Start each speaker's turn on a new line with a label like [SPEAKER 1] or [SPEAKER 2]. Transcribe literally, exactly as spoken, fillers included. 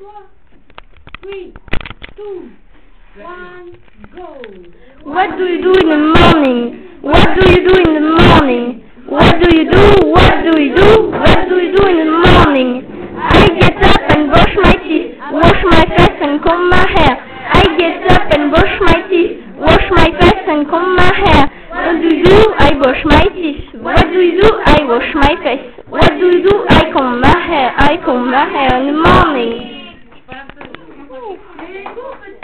[SPEAKER 1] Three, two, one, go.
[SPEAKER 2] What do you do in the morning? What do you do in the morning? What do you do? What do you do? What do you do in the morning? I get up and brush my teeth, wash my face and comb my hair. I get up and brush my teeth, wash my face and comb my hair. What do you do? I brush my teeth. What do you do? I wash my face. What do you do? I comb my hair. I comb my hair in the morning.